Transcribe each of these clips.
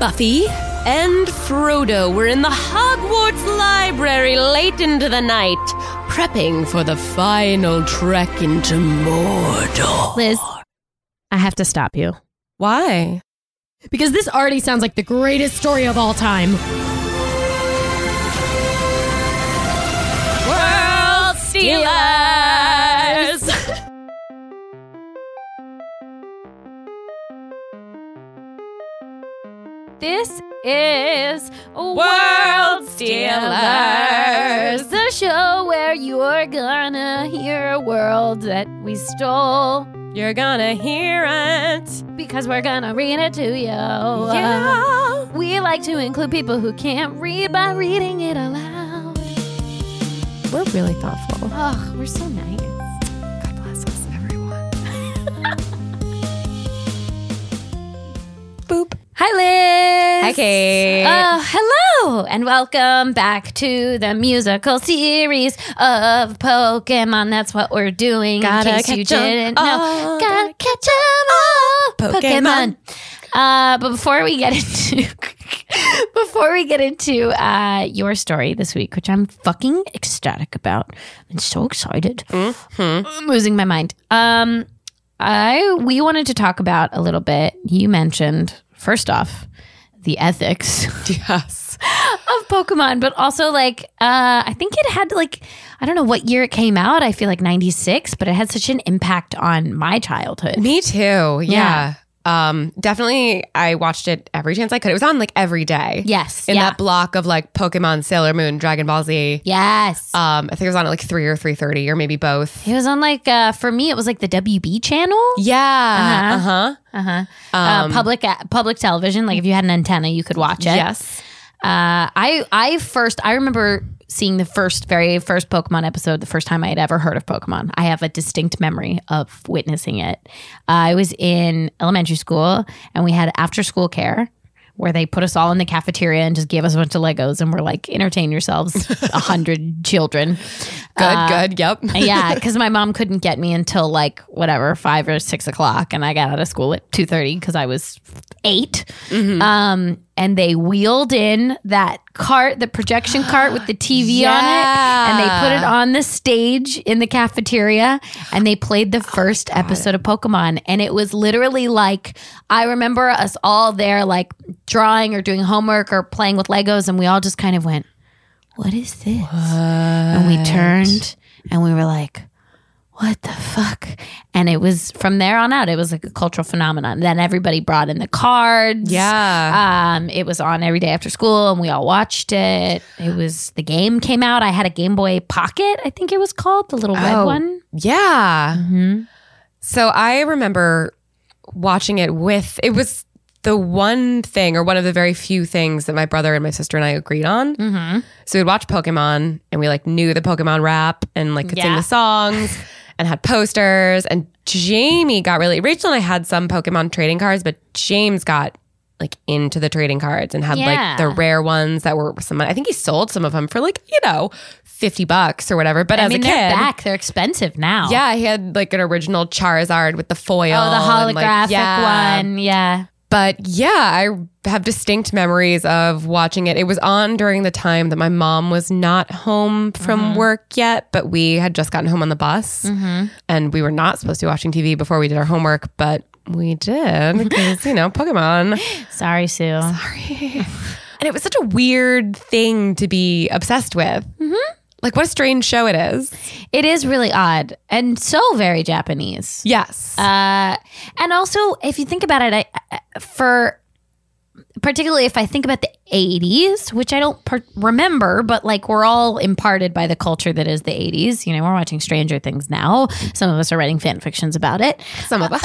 Buffy and Frodo were in the Hogwarts library late into the night, prepping for the final trek into Mordor. Liz, I have to stop you. Why? Because this already sounds like the greatest story of all time. World Stealers! This is World Stealers, the show where you're gonna hear a world that we stole. You're gonna hear it. Because we're gonna read it to you. Yeah. We like to include people who can't read by reading it aloud. We're really thoughtful. Oh, we're so nice. God bless us, everyone. Boop. Hi, Liz. Hi, Kate. Hello, and welcome back to the musical series of Pokemon. That's what we're doing. Gotta in case you catch 'em didn't all. know. Gotta catch 'em all. Pokemon. But before we get into your story this week, which I'm fucking ecstatic about, I'm so excited. I'm losing my mind. We wanted to talk about a little bit. You mentioned, first off, the ethics Yes. of Pokemon, but also I think it had I don't know what year it came out. I feel like 96, but it had such an impact on my childhood. Me too. Yeah. Definitely I watched it every chance I could. It was on every day. Yes. In that block of Pokemon, Sailor Moon, Dragon Ball Z. Yes. I think it was on at 3 or 3:30 or maybe both. It was on for me, it was the WB channel. Yeah. Public television. If you had an antenna, you could watch it. Yes. I remember seeing the very first Pokemon episode the first time I had ever heard of Pokemon. I have a distinct memory of witnessing it. I was in elementary school and we had after school care where they put us all in the cafeteria and just gave us a bunch of Legos and were entertain yourselves, 100 children. Good. Yep. Yeah, because my mom couldn't get me until 5 or 6 o'clock, and I got out of school at 2:30 because I was 8. Mm-hmm. And they wheeled in that cart, the projection cart with the TV on it, and they put it on the stage in the cafeteria, and they played the first episode of Pokemon. And it was literally I remember us all there drawing or doing homework or playing with Legos, and we all just kind of went, what is this? What? And we turned and we were like, what the fuck? And it was from there on out, it was a cultural phenomenon. Then everybody brought in the cards. Yeah. It was on every day after school and we all watched it. The game came out. I had a Game Boy Pocket, I think it was called, the little red one. Yeah. Mm-hmm. So I remember watching it it was the one thing or one of the very few things that my brother and my sister and I agreed on. Mm-hmm. So we'd watch Pokemon and we knew the Pokemon rap and could sing the songs and had posters. And Jamie Rachel and I had some Pokemon trading cards, but James got into the trading cards and had the rare ones that were I think he sold some of them for $50 or whatever. But as a kid, they're back. They're expensive now. Yeah, he had an original Charizard with the foil. Oh, the holographic one. Yeah. But yeah, I have distinct memories of watching it. It was on during the time that my mom was not home from work yet, but we had just gotten home on the bus. Mm-hmm. And we were not supposed to be watching TV before we did our homework, but we did because, Pokemon. Sorry, Sue. Sorry. And it was such a weird thing to be obsessed with. Mm-hmm. What a strange show it is. It is really odd and so very Japanese. Yes. And also, if you think about it, particularly if I think about the 80s, which I don't remember, but we're all imparted by the culture that is the 80s. We're watching Stranger Things now. Some of us are writing fan fictions about it. Some of us.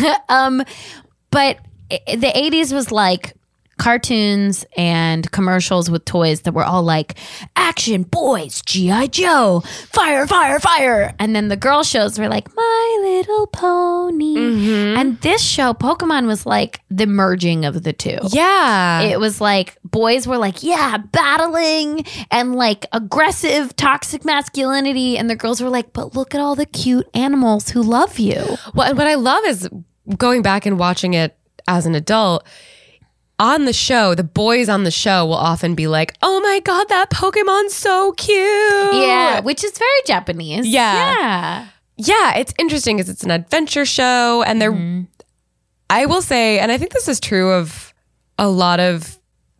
But the 80s was cartoons and commercials with toys that were all action boys, G.I. Joe, fire, fire, fire. And then the girl shows were My Little Pony. Mm-hmm. And this show, Pokemon, was the merging of the two. Yeah. It was boys were battling and aggressive, toxic masculinity. And the girls were but look at all the cute animals who love you. Well, and what I love is going back and watching it as an adult, on the show, the boys on the show will often be like, oh my God, that Pokemon's so cute. Yeah, which is very Japanese. Yeah. Yeah, it's interesting because it's an adventure show. And they're, I will say, and I think this is true of a lot of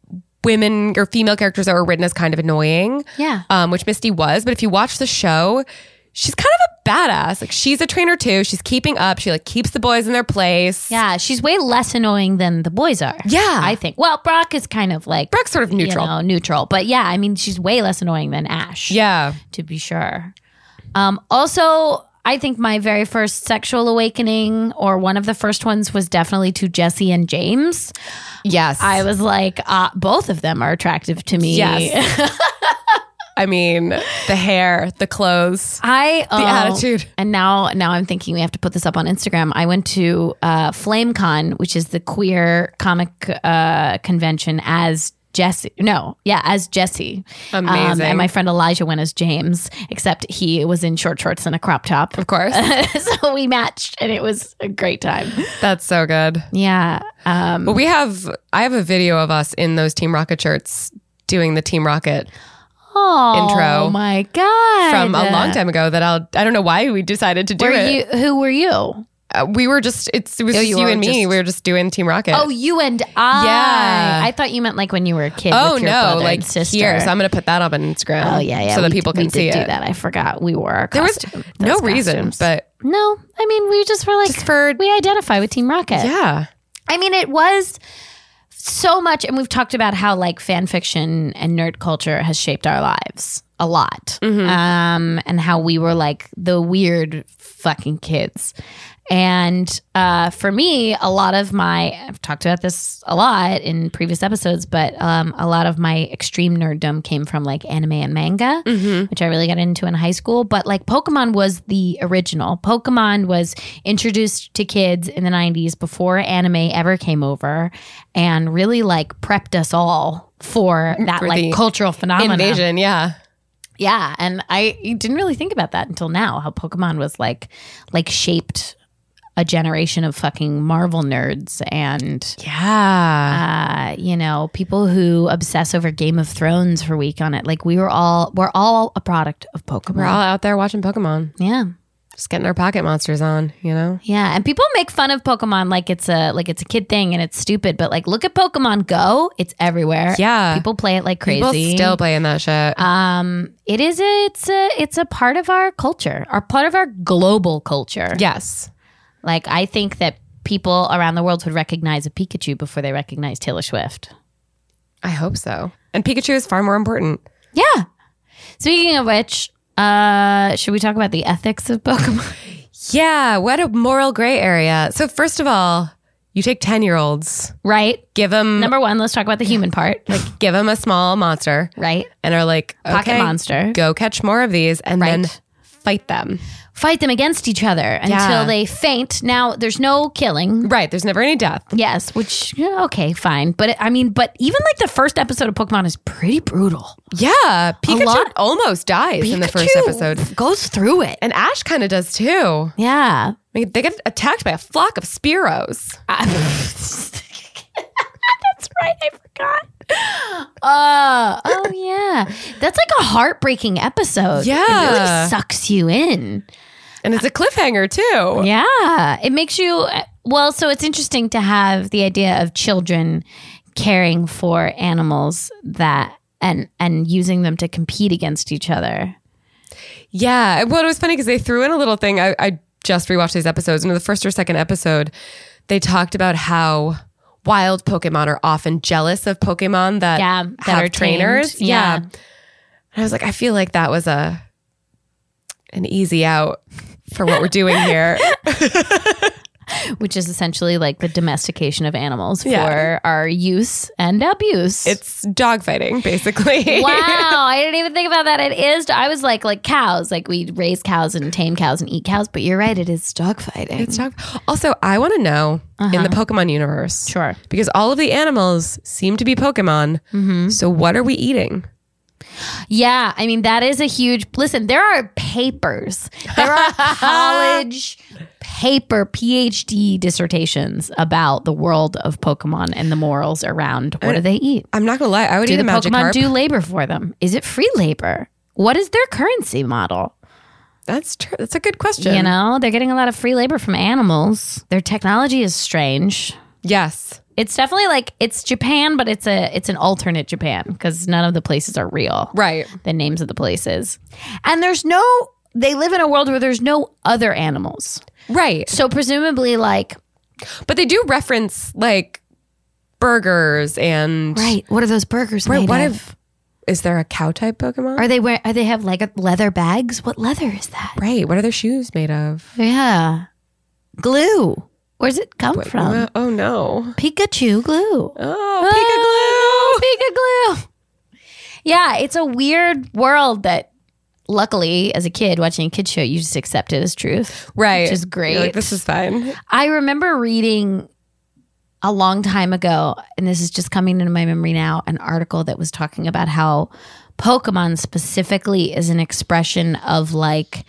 women or female characters that were written as kind of annoying. Yeah. Which Misty was. But if you watch the show, she's kind of a badass. Like, she's a trainer too. She's keeping up. She like keeps the boys in their place. Yeah, she's way less annoying than the boys are. Yeah. I think. Well, Brock is kind of like... Brock's sort of neutral. Neutral. But yeah, I mean, she's way less annoying than Ash. Yeah. To be sure. Also, I think my very first sexual awakening, or one of the first ones, was definitely to Jesse and James. Yes. I was like, both of them are attractive to me. Yes. I mean, the hair, the clothes, the attitude. And now I'm thinking we have to put this up on Instagram. I went to FlameCon, which is the queer comic convention, as Jesse. As Jesse. Amazing. And my friend Elijah went as James, except he was in short shorts and a crop top. Of course. So we matched, and it was a great time. That's so good. Yeah. But I have a video of us in those Team Rocket shirts doing the Team Rocket intro. Oh my God. From a long time ago that I don't know why we decided to do it. Who were you? We were just, it was just you and me. We were just doing Team Rocket. Oh, you and I. Yeah. I thought you meant like when you were a kid. Oh, with your no. brother Like and sister. here. So I'm going to put that up on Instagram. Oh, yeah. So that people can see we did it. do that. I forgot. We wore our There was no reason, costumes. but. No. I mean, we just were like, we identify with Team Rocket. Yeah. I mean, it was so much. And we've talked about how like fan fiction and nerd culture has shaped our lives a lot. And how we were like the weird fucking kids. And for me, I've talked about this a lot in previous episodes, but a lot of my extreme nerddom came from like anime and manga, which I really got into in high school. But like Pokemon was the original. Pokemon was introduced to kids in the 90s before anime ever came over, and really like prepped us all for that like cultural phenomenon. Invasion, yeah. Yeah, and I didn't really think about that until now, how Pokemon was like shaped a generation of fucking Marvel nerds and people who obsess over Game of Thrones for a week on it. Like we're all a product of Pokemon. We're all out there watching Pokemon. Yeah. Just getting our pocket monsters on, you know? Yeah, and people make fun of Pokemon like it's a kid thing and it's stupid, but like look at Pokemon Go, it's everywhere. Yeah. People play it like crazy. People still playing that shit. It's a part of our culture, part of our global culture. Yes. Like I think that people around the world would recognize a Pikachu before they recognize Taylor Swift. I hope so. And Pikachu is far more important. Yeah. Speaking of which, should we talk about the ethics of Pokemon? Yeah, what a moral gray area. So first of all, you take 10-year-olds. Right. Give them... Number one, let's talk about the human part. Like, give them a small monster. Right. And are like, okay, pocket monster. Go catch more of these and then fight them. Fight them against each other until they faint. Now, there's no killing. Right. There's never any death. Yes, which, okay, fine. But even like the first episode of Pokemon is pretty brutal. Yeah. Pikachu almost dies in the first episode. Goes through it. And Ash kind of does too. Yeah. I mean, they get attacked by a flock of Spearows. That's right. I forgot. Oh, yeah. That's like a heartbreaking episode. Yeah. It really sucks you in. And it's a cliffhanger too. Yeah. It makes you, so it's interesting to have the idea of children caring for animals and using them to compete against each other. Yeah. Well, it was funny because they threw in a little thing. I just rewatched these episodes. And in the first or second episode, they talked about how wild Pokemon are often jealous of Pokemon that have trainers. Yeah. And I was like, I feel like that was an easy out for what we're doing here. Which is essentially like the domestication of animals for our use and abuse. It's dogfighting, basically. Wow, I didn't even think about that. It is. I was like cows. Like we raise cows and tame cows and eat cows. But you're right. It is dogfighting. It's Also, I want to know in the Pokemon universe. Sure. Because all of the animals seem to be Pokemon. So what are we eating? Yeah, I mean, that is a huge... Listen, there are papers. There are college paper PhD dissertations about the world of Pokemon and the morals around what do they eat. I'm not going to lie. I would eat a Magikarp. Do the Pokemon do labor for them? Is it free labor? What is their currency model? That's true. That's a good question. You know, they're getting a lot of free labor from animals. Their technology is strange. Yes. It's definitely like it's Japan, but it's an alternate Japan because none of the places are real. Right. The names of the places. And they live in a world where there's no other animals. Right. So presumably but they do reference like burgers and. Right. What are those burgers made of? Is there a cow type Pokemon? Are they have like leather bags? What leather is that? Right. What are their shoes made of? Yeah. Glue. Where's it come from? Oh no. Pikachu glue. Oh, Pika glue. Yeah, it's a weird world that luckily as a kid watching a kid show, you just accept it as truth. Right. Which is great. You're like, this is fine. I remember reading a long time ago, and this is just coming into my memory now, an article that was talking about how Pokemon specifically is an expression of like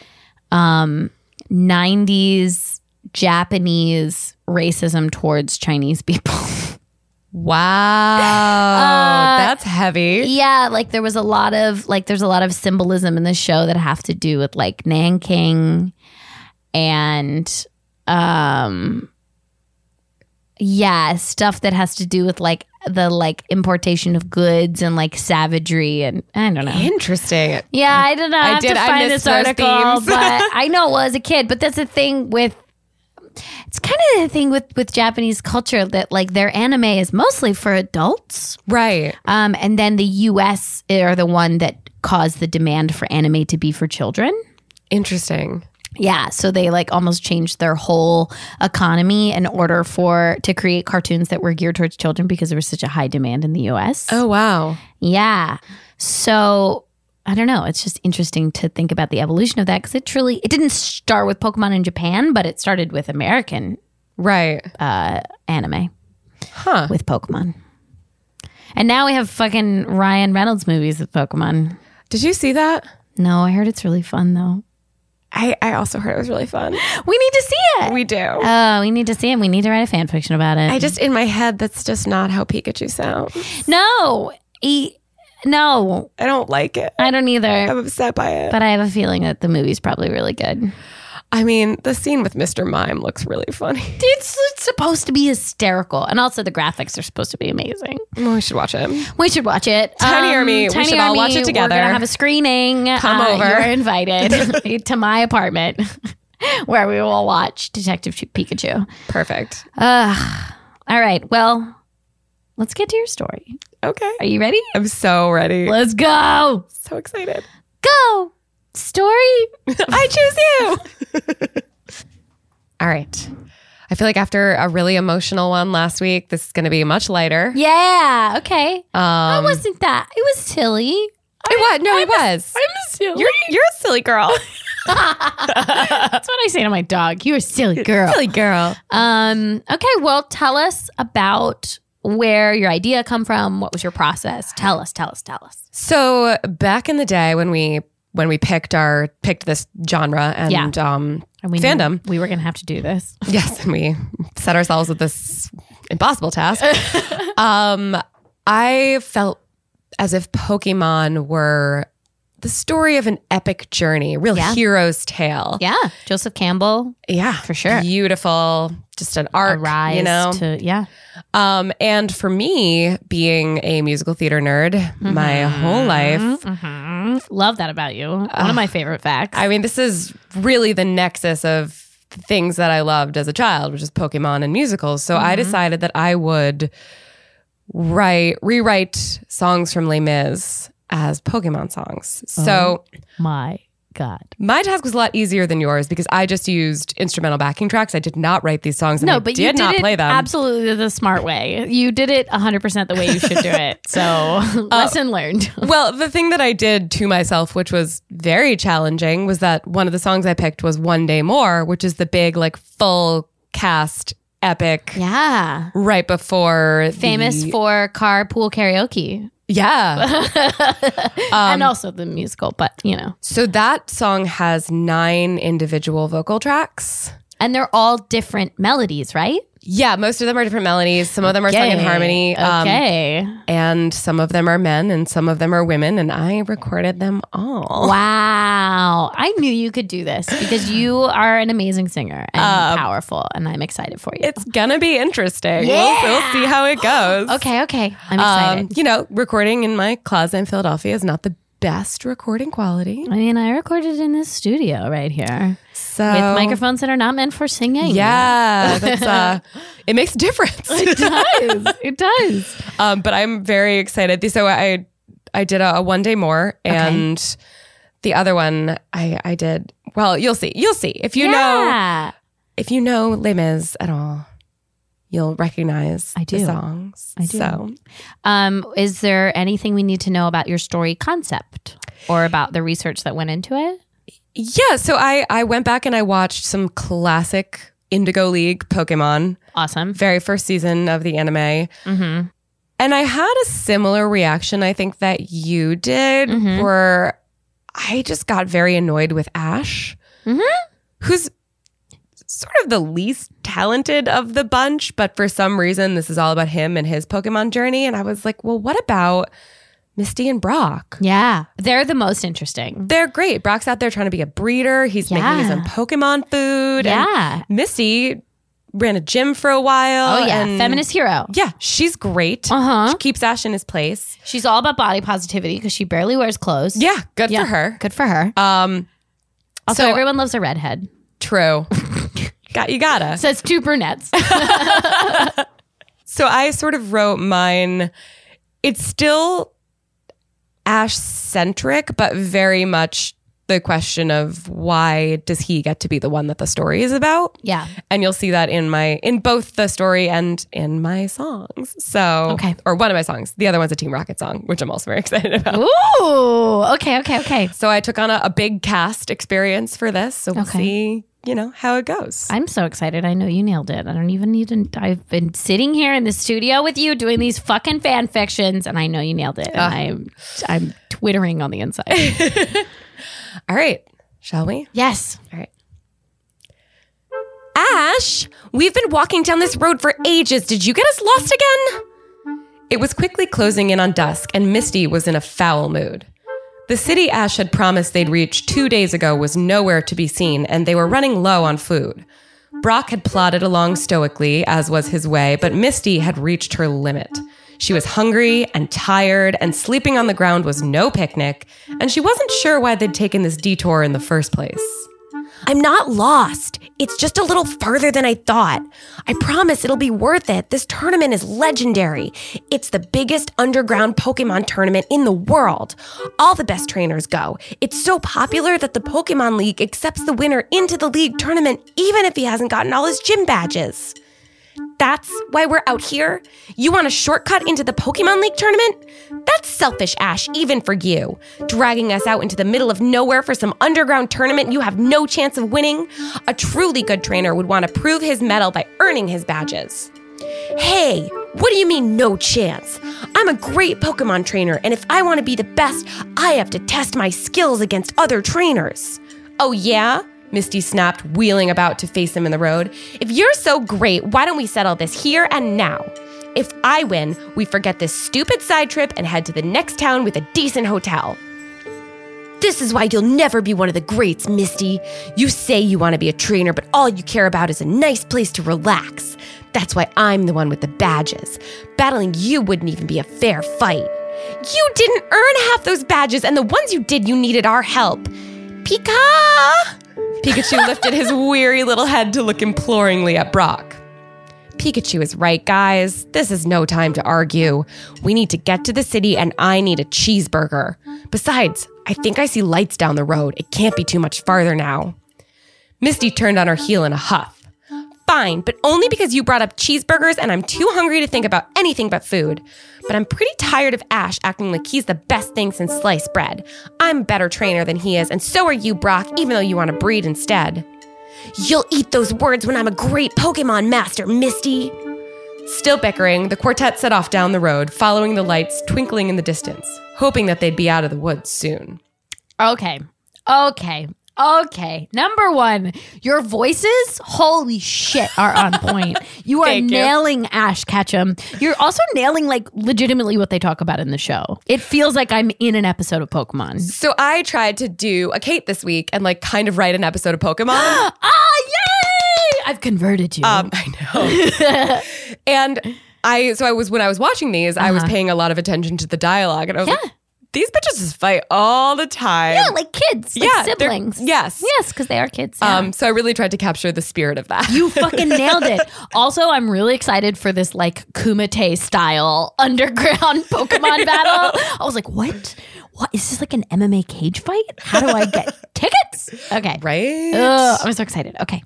90s Japanese racism towards Chinese people. Wow. That's heavy. Yeah, like there's a lot of symbolism in the show that have to do with like Nanking and stuff that has to do with like the like importation of goods and like savagery and I don't know. Interesting. Yeah, I don't know. I have to find this article, but I know it was a kid, but that's the thing with it's kind of the thing with Japanese culture that like their anime is mostly for adults. Right. And then the US are the one that caused the demand for anime to be for children. Interesting. Yeah, so they like almost changed their whole economy in order to create cartoons that were geared towards children because there was such a high demand in the US. Oh, wow. Yeah. So I don't know. It's just interesting to think about the evolution of that because it didn't start with Pokemon in Japan, but it started with American anime with Pokemon. And now we have fucking Ryan Reynolds movies with Pokemon. Did you see that? No, I heard it's really fun though. I also heard it was really fun. We need to see it. We do. Oh, we need to see it. We need to write a fan fiction about it. In my head, that's just not how Pikachu sounds. No. No. I don't like it. I don't either. I'm upset by it. But I have a feeling that the movie's probably really good. I mean, the scene with Mr. Mime looks really funny. It's supposed to be hysterical. And also the graphics are supposed to be amazing. Well, we should watch it. We should watch it. Tiny Army. We should all watch it together. We're going to have a screening. Come over. You're invited to my apartment where we will watch Detective Pikachu. Perfect. All right. Well, let's get to your story. Okay. Are you ready? I'm so ready. Let's go. So excited. Go. Story. I choose you. All right. I feel like after a really emotional one last week, this is going to be much lighter. Yeah. Okay. I wasn't that. It was silly. It was. I'm silly. You're a silly girl. That's what I say to my dog. You're a silly girl. Silly girl. Okay. Well, tell us about where your idea come from. What was your process? Tell us. So back in the day when we picked this genre and fandom, we were going to have to do this. Yes, and we set ourselves with this impossible task. I felt as if Pokemon were the story of an epic journey, real hero's tale. Yeah, Joseph Campbell. Yeah, for sure. Beautiful, just an arc, and for me, being a musical theater nerd my whole life, love that about you. One of my favorite facts. I mean, this is really the nexus of things that I loved as a child, which is Pokemon and musicals. So I decided that I would rewrite songs from Les Mis as Pokemon songs. So my God. My task was a lot easier than yours because I just used instrumental backing tracks. I did not write these songs. No, but you did not play them. Absolutely the smart way. You did it 100% the way you should do it. So lesson learned. Well, the thing that I did to myself, which was very challenging, was that one of the songs I picked was One Day More, which is the big like full cast epic. Yeah. Right before famous for carpool karaoke. Yeah. And also the musical, but So that song has 9 individual vocal tracks. And they're all different melodies, right? Yeah, most of them are different melodies. Some of them are sung in harmony. Okay. And some of them are men and some of them are women. And I recorded them all. Wow. I knew you could do this because you are an amazing singer and powerful. And I'm excited for you. It's going to be interesting. Yeah. We'll see how it goes. Okay. I'm excited. Recording in my closet in Philadelphia is not the best recording quality. I mean, I recorded in this studio right here. So with microphones that are not meant for singing. Yeah, that's it makes a difference. It does. But I'm very excited. So I did a One Day More, and the other one I did. Well, you'll see. If you know Les Mis at all, you'll recognize the songs. I do. So, is there anything we need to know about your story concept or about the research that went into it? Yeah, so I went back and I watched some classic Indigo League Pokemon. Awesome. Very first season of the anime. Mm-hmm. And I had a similar reaction, I think, that you did, where I just got very annoyed with Ash, who's sort of the least talented of the bunch, but for some reason, this is all about him and his Pokemon journey. And I was like, well, what about Misty and Brock? Yeah, they're the most interesting. They're great. Brock's out there trying to be a breeder. He's making his own Pokemon food. Yeah. And Misty ran a gym for a while. Oh, yeah. And feminist hero. yeah, she's great. She keeps Ash in his place. She's all about body positivity because she barely wears clothes. Yeah, good for her. Good for her. Also, everyone loves a redhead. True. You gotta. Says 2 brunettes. So I sort of wrote mine. It's still Ash-centric, but very much the question of why does he get to be the one that the story is about? Yeah. And you'll see that in both the story and in my songs. So, or one of my songs. The other one's a Team Rocket song, which I'm also very excited about. Ooh, okay. So I took on a big cast experience for this. So we'll see, how it goes. I'm so excited. I know you nailed it. I don't even need to. I've been sitting here in the studio with you doing these fucking fan fictions, and I know you nailed it. And I'm twittering on the inside. All right. Shall we? Yes. All right. Ash, we've been walking down this road for ages. Did you get us lost again? It was quickly closing in on dusk, and Misty was in a foul mood. The city Ash had promised they'd reach 2 days ago was nowhere to be seen, and they were running low on food. Brock had plodded along stoically, as was his way, but Misty had reached her limit. She was hungry and tired, and sleeping on the ground was no picnic, and she wasn't sure why they'd taken this detour in the first place. I'm not lost. It's just a little farther than I thought. I promise it'll be worth it. This tournament is legendary. It's the biggest underground Pokemon tournament in the world. All the best trainers go. It's so popular that the Pokemon League accepts the winner into the league tournament even if he hasn't gotten all his gym badges. That's why we're out here? You want a shortcut into the Pokemon League tournament? That's selfish, Ash, even for you. Dragging us out into the middle of nowhere for some underground tournament you have no chance of winning? A truly good trainer would want to prove his mettle by earning his badges. Hey, what do you mean no chance? I'm a great Pokemon trainer, and if I want to be the best, I have to test my skills against other trainers. Oh yeah? Misty snapped, wheeling about to face him in the road. If you're so great, why don't we settle this here and now? If I win, we forget this stupid side trip and head to the next town with a decent hotel. This is why you'll never be one of the greats, Misty. You say you want to be a trainer, but all you care about is a nice place to relax. That's why I'm the one with the badges. Battling you wouldn't even be a fair fight. You didn't earn half those badges, and the ones you did, you needed our help. Pika! Pikachu lifted his weary little head to look imploringly at Brock. Pikachu is right, guys. This is no time to argue. We need to get to the city, and I need a cheeseburger. Besides, I think I see lights down the road. It can't be too much farther now. Misty turned on her heel in a huff. Fine, but only because you brought up cheeseburgers and I'm too hungry to think about anything but food. But I'm pretty tired of Ash acting like he's the best thing since sliced bread. I'm a better trainer than he is, and so are you, Brock, even though you want to breed instead. You'll eat those words when I'm a great Pokemon master, Misty. Still bickering, the quartet set off down the road, following the lights twinkling in the distance, hoping that they'd be out of the woods soon. Okay. Number one, your voices, holy shit, are on point. You are nailing Ash Ketchum. You're also nailing like legitimately what they talk about in the show. It feels like I'm in an episode of Pokemon. So I tried to do a Kate this week and like kind of write an episode of Pokemon. Yay! I've converted you. I know. And when I was watching these, I was paying a lot of attention to the dialogue, and I was like, these bitches just fight all the time. Yeah, like kids, like siblings. Yes, because they are kids. Yeah. So I really tried to capture the spirit of that. You fucking nailed it. Also, I'm really excited for this like Kumite style underground Pokemon battle. I was like, what? What is this, like an MMA cage fight? How do I get tickets? Okay, right? I'm so excited. Okay.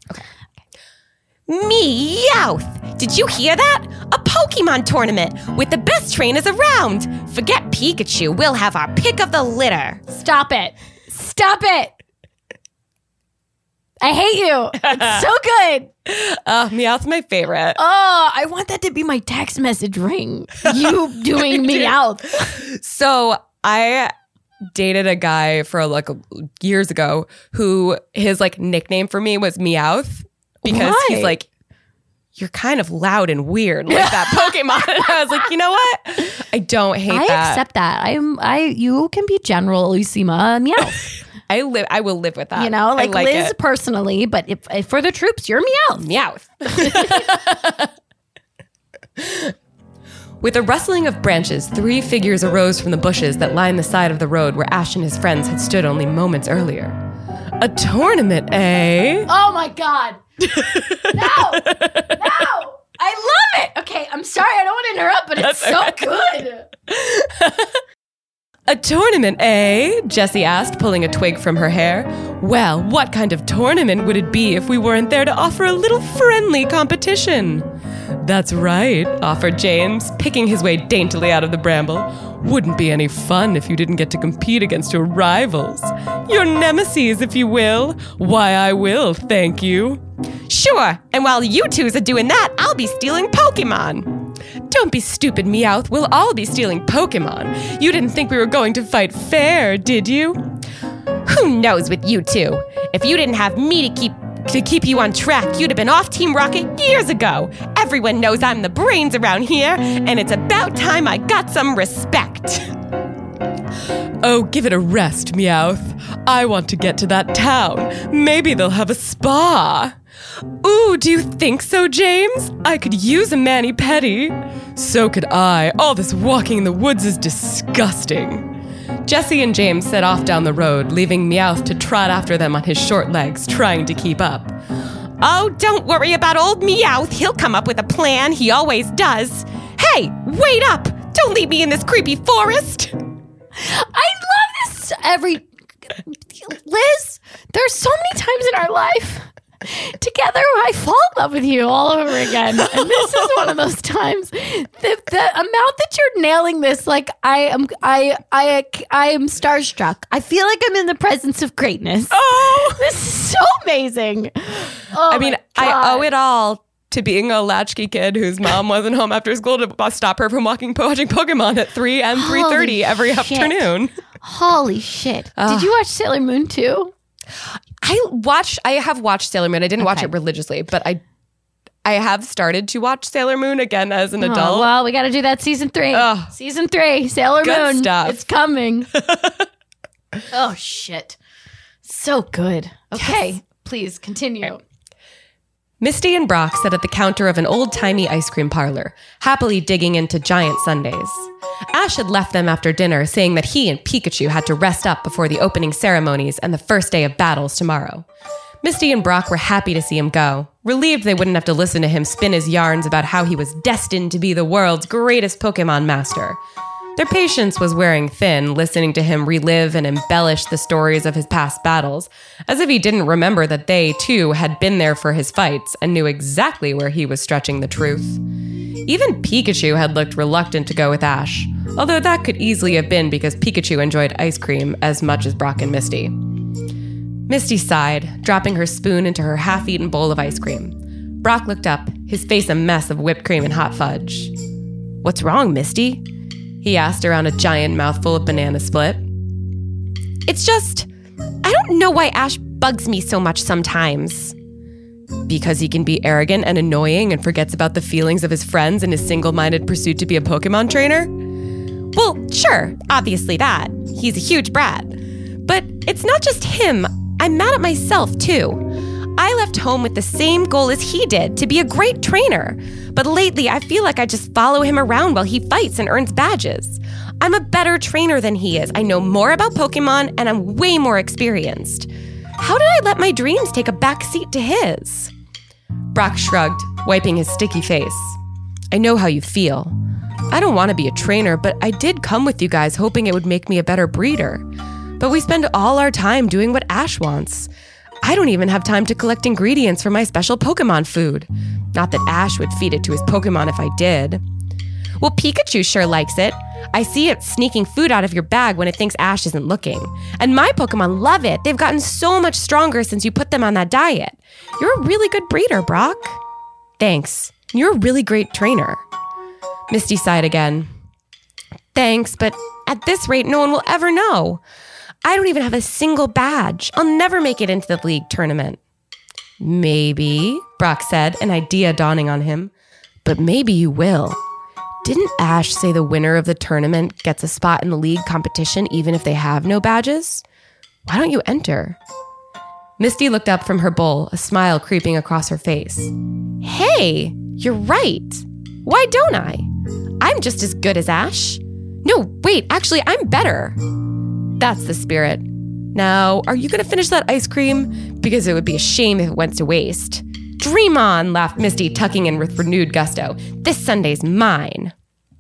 Meowth! Did you hear that? A Pokemon tournament with the best trainers around. Forget Pikachu, we'll have our pick of the litter. Stop it. I hate you. It's so good. Meowth's my favorite. Oh, I want that to be my text message ring. You doing Meowth. So I dated a guy for like years ago who his like nickname for me was Meowth. Because he's like, you're kind of loud and weird like that Pokemon. And I was like, you know what? I don't hate that. I accept that. You can be General Lucima Meowth. I will live with that. You know, like Liz it. Personally, but if for the troops, you're Meowth. With a rustling of branches, 3 figures arose from the bushes that lined the side of the road where Ash and his friends had stood only moments earlier. A tournament, eh? Oh my God. No! I love it! Okay, I'm sorry, I don't want to interrupt, but it's so good. A tournament, eh? Jessie asked, pulling a twig from her hair. Well, what kind of tournament would it be if we weren't there to offer a little friendly competition? That's right, offered James, picking his way daintily out of the bramble. Wouldn't be any fun if you didn't get to compete against your rivals. Your nemesis, if you will. Why, I will, thank you. Sure, and while you twos are doing that, I'll be stealing Pokemon. Don't be stupid, Meowth. We'll all be stealing Pokemon. You didn't think we were going to fight fair, did you? Who knows with you two? If you didn't have me to keep you on track, you'd have been off Team Rocket years ago. Everyone knows I'm the brains around here, and it's about time I got some respect. Oh, give it a rest, Meowth. I want to get to that town. Maybe they'll have a spa. Ooh, do you think so, James? I could use a mani-pedi. So could I. All this walking in the woods is disgusting. Jessie and James set off down the road, leaving Meowth to trot after them on his short legs, trying to keep up. Oh, don't worry about old Meowth. He'll come up with a plan. He always does. Hey, wait up! Don't leave me in this creepy forest. I love this. Liz, there's so many times in our life together I fall in love with you all over again, and this is one of those times. The amount that you're nailing this, like I am starstruck. I feel like I'm in the presence of greatness. Oh, this is so amazing. Oh, I mean, I owe it all to being a latchkey kid whose mom wasn't home after school to stop her from watching Pokemon at 3 and 3:30 every afternoon. Holy shit. Did you watch Sailor Moon too? I have watched Sailor Moon. I didn't watch it religiously, but I have started to watch Sailor Moon again as an adult. Well, we got to do that season 3. Season 3, Sailor Good Moon. Stuff. It's coming. Oh, shit. So good. Okay, yes. Please continue. Right. Misty and Brock sat at the counter of an old-timey ice cream parlor, happily digging into giant sundaes. Ash had left them after dinner, saying that he and Pikachu had to rest up before the opening ceremonies and the first day of battles tomorrow. Misty and Brock were happy to see him go, relieved they wouldn't have to listen to him spin his yarns about how he was destined to be the world's greatest Pokemon master. Their patience was wearing thin, listening to him relive and embellish the stories of his past battles, as if he didn't remember that they, too, had been there for his fights and knew exactly where he was stretching the truth. Even Pikachu had looked reluctant to go with Ash, although that could easily have been because Pikachu enjoyed ice cream as much as Brock and Misty. Misty sighed, dropping her spoon into her half-eaten bowl of ice cream. Brock looked up, his face a mess of whipped cream and hot fudge. "What's wrong, Misty?" he asked around a giant mouthful of banana split. "It's just, I don't know why Ash bugs me so much sometimes." Because he can be arrogant and annoying and forgets about the feelings of his friends in his single-minded pursuit to be a Pokemon trainer? Well, sure, obviously that. He's a huge brat. But it's not just him. I'm mad at myself, too. I left home with the same goal as he did, to be a great trainer. But lately, I feel like I just follow him around while he fights and earns badges. I'm a better trainer than he is. I know more about Pokemon, and I'm way more experienced. How did I let my dreams take a back seat to his? Brock shrugged, wiping his sticky face. "I know how you feel. I don't want to be a trainer, but I did come with you guys hoping it would make me a better breeder. But we spend all our time doing what Ash wants. I don't even have time to collect ingredients for my special Pokemon food. Not that Ash would feed it to his Pokemon if I did." Well, Pikachu sure likes it. I see it sneaking food out of your bag when it thinks Ash isn't looking. And my Pokemon love it. They've gotten so much stronger since you put them on that diet. You're a really good breeder, Brock. "Thanks. You're a really great trainer." Misty sighed again. "Thanks, but at this rate, no one will ever know. I don't even have a single badge. I'll never make it into the league tournament." "Maybe," Brock said, an idea dawning on him. "But maybe you will. Didn't Ash say the winner of the tournament gets a spot in the league competition even if they have no badges? Why don't you enter?" Misty looked up from her bowl, a smile creeping across her face. Hey, you're right. Why don't I? I'm just as good as Ash. No, wait, actually, I'm better. That's the spirit. Now, are you going to finish that ice cream? Because it would be a shame if it went to waste. Dream on, laughed Misty, tucking in with renewed gusto. This Sunday's mine.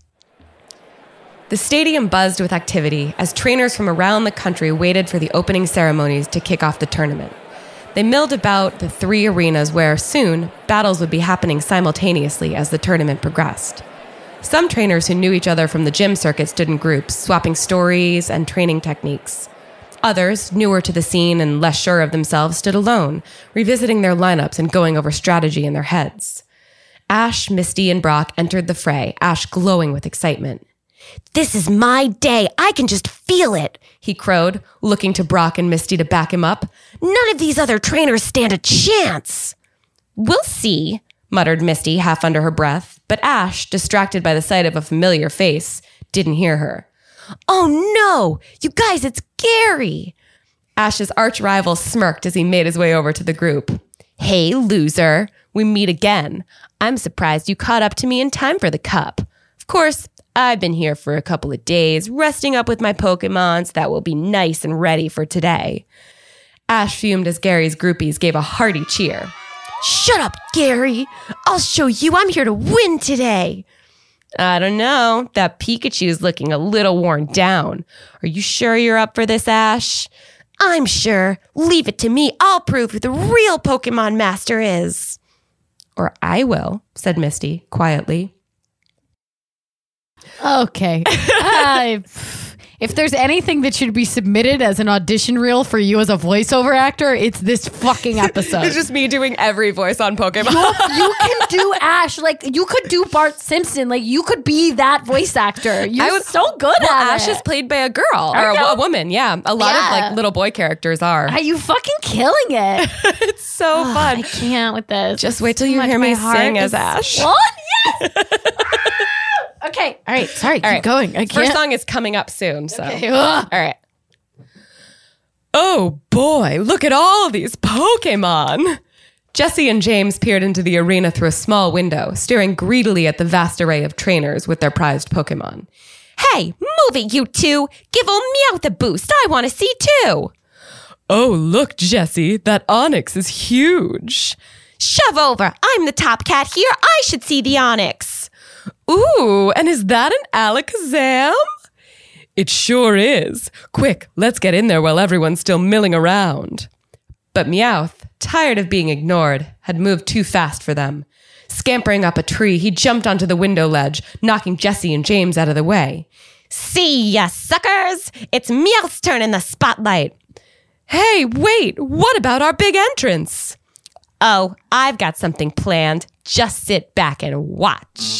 The stadium buzzed with activity as trainers from around the country waited for the opening ceremonies to kick off the tournament. They milled about the 3 arenas where, soon, battles would be happening simultaneously as the tournament progressed. Some trainers who knew each other from the gym circuit stood in groups, swapping stories and training techniques. Others, newer to the scene and less sure of themselves, stood alone, revisiting their lineups and going over strategy in their heads. Ash, Misty, and Brock entered the fray, Ash glowing with excitement. "This is my day. I can just feel it," he crowed, looking to Brock and Misty to back him up. "None of these other trainers stand a chance." "We'll see," muttered Misty, half under her breath, but Ash, distracted by the sight of a familiar face, didn't hear her. "Oh no! You guys, it's Gary!" Ash's arch-rival smirked as he made his way over to the group. "Hey, loser. We meet again. I'm surprised you caught up to me in time for the cup. Of course, I've been here for a couple of days, resting up with my Pokemons that will be nice and ready for today." Ash fumed as Gary's groupies gave a hearty cheer. "Shut up, Gary. I'll show you I'm here to win today." "I don't know. That Pikachu's looking a little worn down. Are you sure you're up for this, Ash?" "I'm sure. Leave it to me. I'll prove who the real Pokemon master is." "Or I will," said Misty, quietly. Okay. If there's anything that should be submitted as an audition reel for you as a voiceover actor, it's this fucking episode. It's just me doing every voice on Pokemon. You can do Ash. Like, you could do Bart Simpson. Like, you could be that voice actor. You're so good at Ash it. is played by a girl or a woman. Yeah. A lot of like little boy characters are. Are you fucking killing it? It's so fun. I can't with this. Just wait till you hear me sing as Ash. What? Yes. Okay. All right. Sorry. Keep going. I can't. First song is coming up soon. So, Okay. all right. Oh boy, look at all these Pokemon. Jesse and James peered into the arena through a small window, staring greedily at the vast array of trainers with their prized Pokemon. "Hey, move it, you two. Give old Meowth a boost. I want to see too." Oh, look, Jesse, that Onix is huge. "Shove over. I'm the top cat here. I should see the Onix." Ooh, and is that an Alakazam? It sure is. Quick, let's get in there while everyone's still milling around. But Meowth, tired of being ignored, had moved too fast for them. Scampering up a tree, he jumped onto the window ledge, knocking Jesse and James out of the way. "See ya, suckers. It's Meowth's turn in the spotlight." Hey, wait, what about our big entrance? Oh, I've got something planned. Just sit back and watch.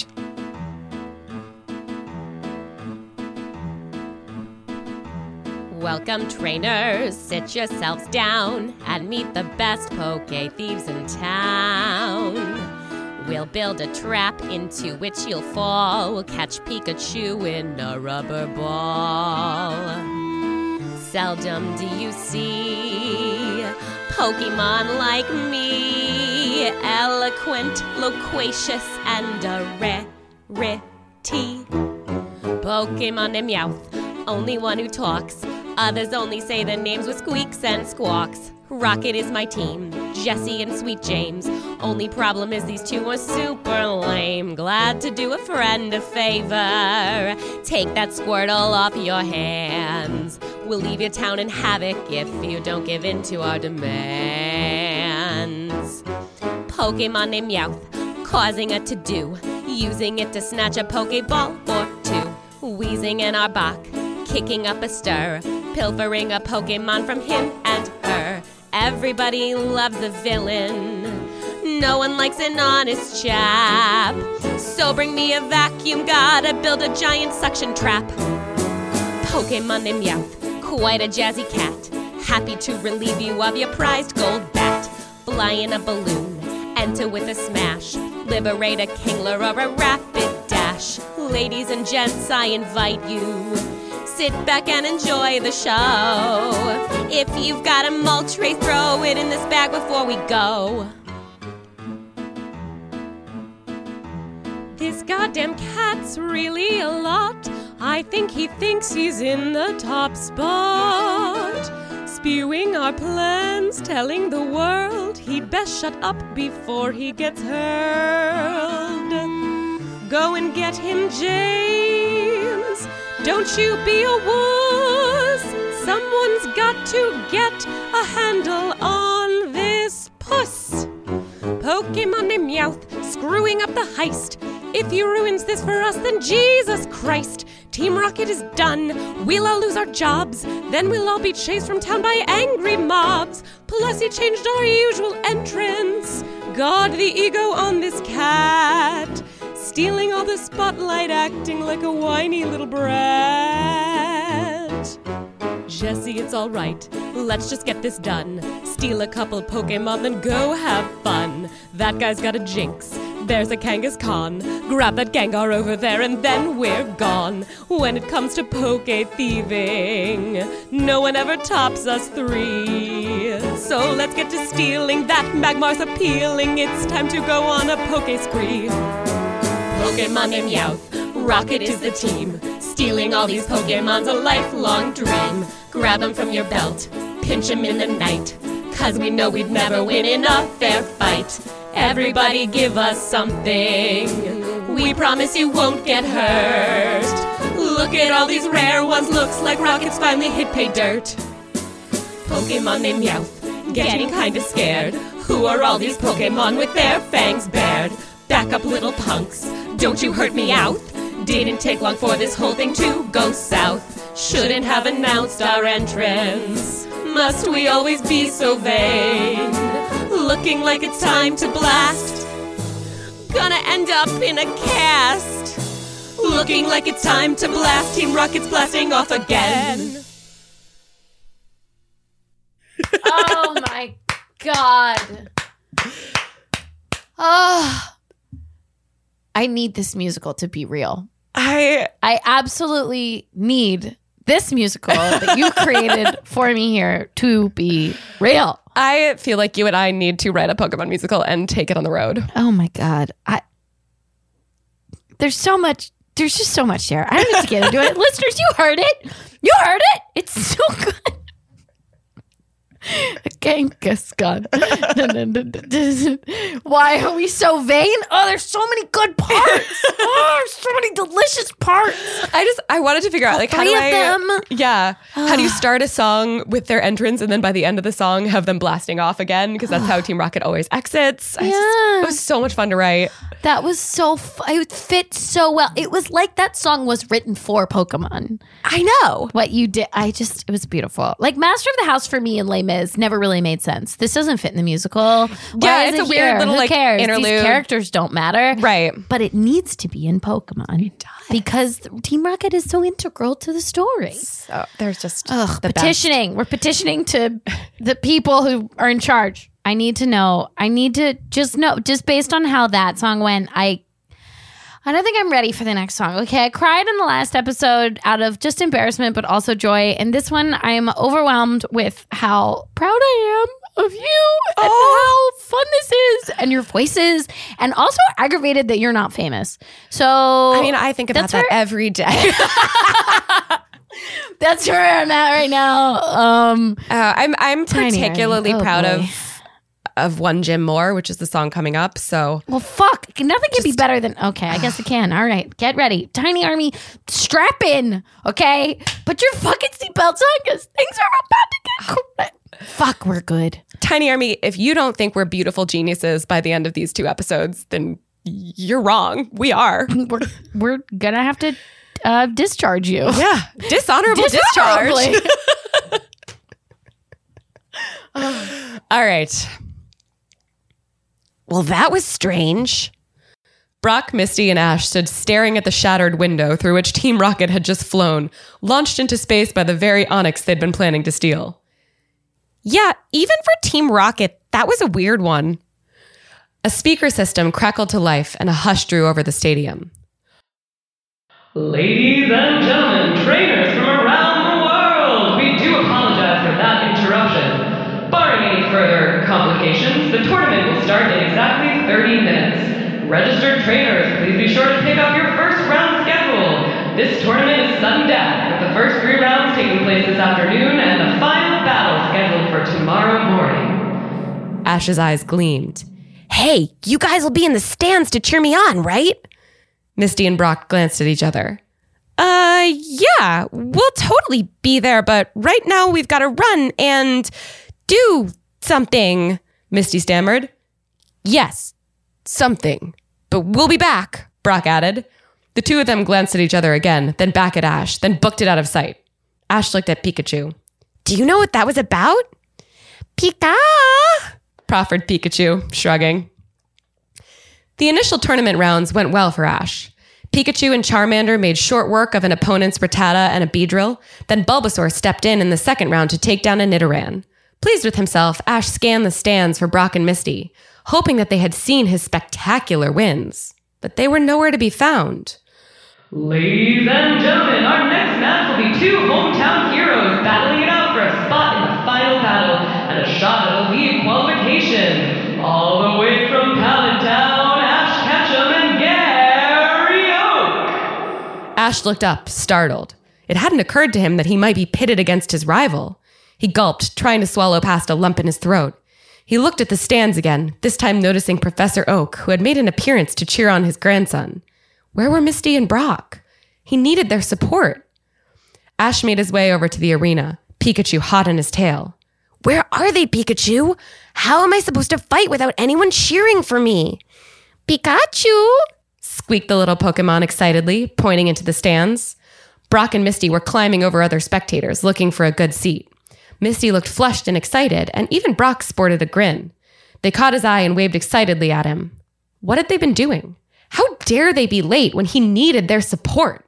Welcome, trainers. Sit yourselves down and meet the best poke thieves in town. We'll build a trap into which you'll fall. We'll catch Pikachu in a rubber ball. Seldom do you see Pokemon like me, eloquent, loquacious, and a rarity. Pokemon named Meowth, only one who talks. Others only say their names with squeaks and squawks. Rocket is my team, Jessie and Sweet James. Only problem is these two are super lame. Glad to do a friend a favor. Take that Squirtle off your hands. We'll leave your town in havoc if you don't give in to our demands. Pokemon named Meowth, causing a to-do. Using it to snatch a Pokeball or two. Wheezing in our Bach, kicking up a stir. Pilfering a Pokemon from him and her. Everybody loves a villain. No one likes an honest chap. So bring me a vacuum, gotta build a giant suction trap. Pokemon named Meowth, quite a jazzy cat. Happy to relieve you of your prized gold bat. Fly in a balloon, enter with a smash. Liberate a Kingler or a rapid dash. Ladies and gents, I invite you. Sit back and enjoy the show. If you've got a Moltres, throw it in this bag before we go. This goddamn cat's really a lot. I think he thinks he's in the top spot. Spewing our plans, telling the world he'd best shut up before he gets hurled. Go and get him, James. Don't you be a wuss. Someone's got to get a handle on this puss. Pokemon named Meowth, screwing up the heist. If he ruins this for us, then Jesus Christ. Team Rocket is done. We'll all lose our jobs. Then we'll all be chased from town by angry mobs. Plus he changed our usual entrance. God, the ego on this cat. Stealing all the spotlight, acting like a whiny little brat. Jessie, it's all right. Let's just get this done. Steal a couple Pokemon, then go have fun. That guy's got a Jinx. There's a Kangaskhan. Grab that Gengar over there, and then we're gone. When it comes to poke thieving, no one ever tops us three. So let's get to stealing. That Magmar's appealing. It's time to go on a poke spree. Pokemon named Meowth, Rocket is the team. Stealing all these Pokemon's a lifelong dream. Grab them from your belt, pinch them in the night. 'Cause we know we'd never win in a fair fight. Everybody give us something. We promise you won't get hurt. Look at all these rare ones, looks like Rocket's finally hit pay dirt. Pokemon named Meowth, getting kinda scared. Who are all these Pokemon with their fangs bared? Back up, little punks, don't you hurt me out. Didn't take long for this whole thing to go south. Shouldn't have announced our entrance. Must we always be so vain? Looking like it's time to blast. Gonna end up in a cast. Looking like it's time to blast. Team Rocket's blasting off again. Oh my God. Oh. I need this musical to be real. I absolutely need this musical that you created for me here to be real. I feel like you and I need to write a Pokemon musical and take it on the road. Oh my God. There's just so much there. I don't need to get into it. Listeners, you heard it. You heard it. It's so good. Kangaskhan. Why are we so vain? Oh, there's so many good parts. Oh, there's so many delicious parts. I wanted to figure out like how do them. Yeah. How do you start a song with their entrance and then by the end of the song have them blasting off again? Because that's how Team Rocket always exits. It was so much fun to write. That was so it fit so well. It was like that song was written for Pokemon. I know. What you did, it was beautiful. Like Master of the House for me and Les Mis is never really made sense. This doesn't fit in the musical. Yeah, it's a weird little, Who like, cares? interlude. These characters don't matter. Right. But it needs to be in Pokemon. It does. Because Team Rocket is so integral to the story. So there's just the best. petitioning. We're petitioning to the people who are in charge. I need to know. I need to just know. Just based on how that song went, I don't think I'm ready for the next song. Okay, I cried in the last episode out of just embarrassment, but also joy. And this one, I'm overwhelmed with how proud I am of you and how fun this is and your voices, and also aggravated that you're not famous. So I mean, I think about that every day. That's where I'm at right now. I'm particularly Army. Oh, proud boy. of One Gym More, which is the song coming up. So Well, fuck. Nothing can be better than. Okay, I guess it can. All right, get ready. Tiny Army, strap in. Okay, put your fucking seatbelts on because things are about to get correct. Fuck, we're good. Tiny Army, if you don't think we're beautiful geniuses by the end of these 2 episodes, then you're wrong. We are. We're gonna have to discharge you. Yeah. Dishonorable discharge. Dishonorably. All right. Well, that was strange. Brock, Misty, and Ash stood staring at the shattered window through which Team Rocket had just flown, launched into space by the very Onyx they'd been planning to steal. Yeah, even for Team Rocket, that was a weird one. A speaker system crackled to life and a hush drew over the stadium. Ladies and gentlemen, trainers from around the world, we do apologize for that interruption. Barring any further complications, the tournament will start in exactly 30 minutes. Registered trainers, please be sure to pick up your first round schedule. This tournament is sudden death, with the first 3 rounds taking place this afternoon and the final battle scheduled for tomorrow morning. Ash's eyes gleamed. Hey, you guys will be in the stands to cheer me on, right? Misty and Brock glanced at each other. Yeah, we'll totally be there, but right now we've got to run and do something. Misty stammered. Yes, something. But we'll be back, Brock added. The 2 of them glanced at each other again, then back at Ash, then booked it out of sight. Ash looked at Pikachu. Do you know what that was about? Pika! Proffered Pikachu, shrugging. The initial tournament rounds went well for Ash. Pikachu and Charmander made short work of an opponent's Rattata and a Beedrill, then Bulbasaur stepped in the second round to take down a Nidoran. Pleased with himself, Ash scanned the stands for Brock and Misty, hoping that they had seen his spectacular wins. But they were nowhere to be found. Ladies and gentlemen, our next match will be 2 hometown heroes battling it out for a spot in the final battle and a shot at a league qualification. All the way from Paladtown, Ash Ketchum and Gary Oak. Ash looked up, startled. It hadn't occurred to him that he might be pitted against his rival. He gulped, trying to swallow past a lump in his throat. He looked at the stands again, this time noticing Professor Oak, who had made an appearance to cheer on his grandson. Where were Misty and Brock? He needed their support. Ash made his way over to the arena, Pikachu hot on his tail. Where are they, Pikachu? How am I supposed to fight without anyone cheering for me? Pikachu! Squeaked the little Pokemon excitedly, pointing into the stands. Brock and Misty were climbing over other spectators, looking for a good seat. Misty looked flushed and excited, and even Brock sported a grin. They caught his eye and waved excitedly at him. What had they been doing? How dare they be late when he needed their support?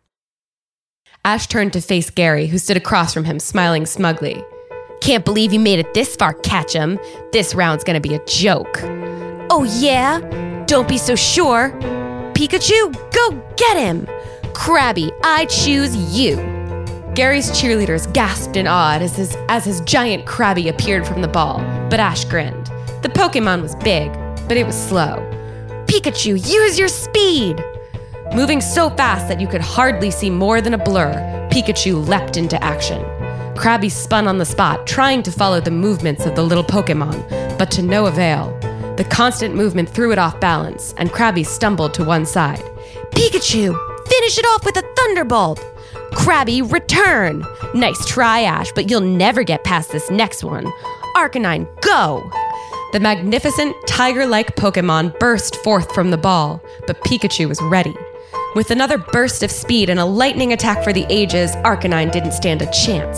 Ash turned to face Gary, who stood across from him, smiling smugly. Can't believe you made it this far, Ketchum. This round's gonna be a joke. Oh yeah? Don't be so sure. Pikachu, go get him! Krabby, I choose you. Gary's cheerleaders gasped in awe as his giant Krabby appeared from the ball, but Ash grinned. The Pokemon was big, but it was slow. Pikachu, use your speed! Moving so fast that you could hardly see more than a blur, Pikachu leapt into action. Krabby spun on the spot, trying to follow the movements of the little Pokemon, but to no avail. The constant movement threw it off balance, and Krabby stumbled to one side. Pikachu, finish it off with a Thunderbolt! Krabby, return! Nice try, Ash, but you'll never get past this next one. Arcanine, go! The magnificent, tiger-like Pokemon burst forth from the ball, but Pikachu was ready. With another burst of speed and a lightning attack for the ages, Arcanine didn't stand a chance.